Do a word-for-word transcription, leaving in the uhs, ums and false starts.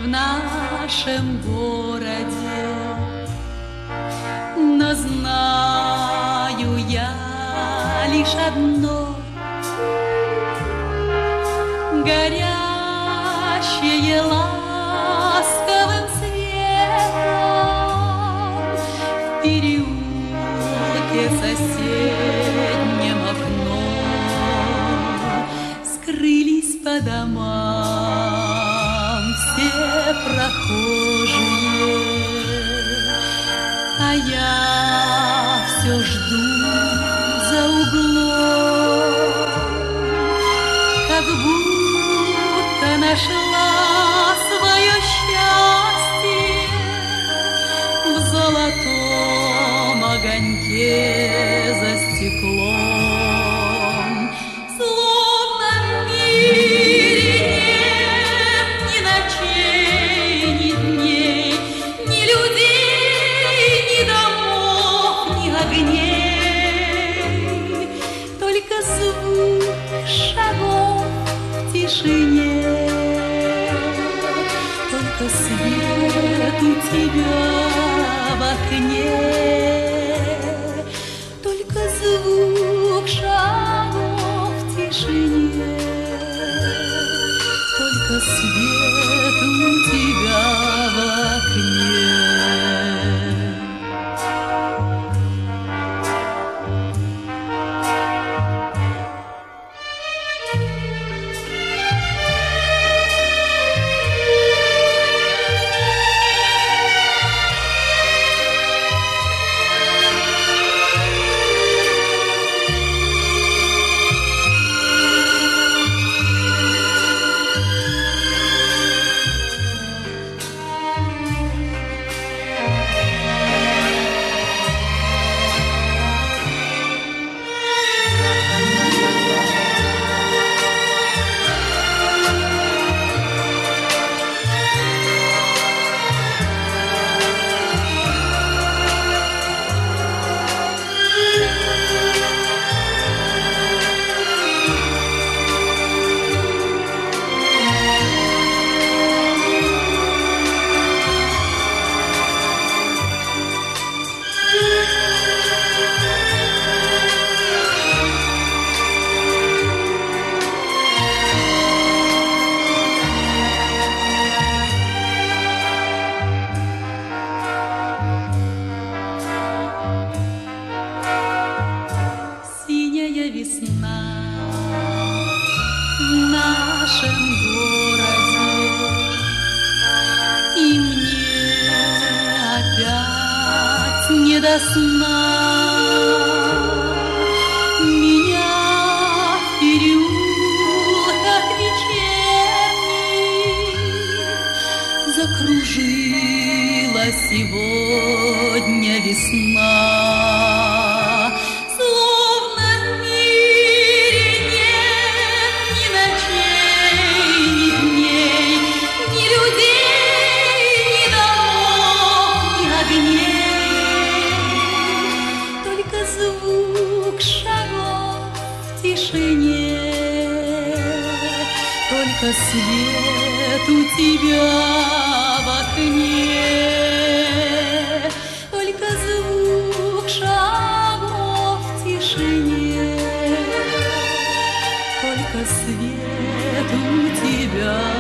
в нашем городе, но знаю я лишь одно: горящее ласковым светом в переулке соседнем окном скрылись по домам все прохожие, а я все жду за углом, как будто нашла свое счастье в золотом огоньке за стеклом. Словно в мире нет ни ночей, ни дней, ни людей, ни домов, ни огней, только звук шагов в тишине, только свет у тебя в окне, только звук шагов в тишине, только свет у тебя в окне. Весна в нашем городе, и мне опять не до сна. Меня в переулках вечерних закружила сегодня весна. Звук шагов в тишине, только свет у тебя в окне, только звук шагов в тишине, только свет у тебя.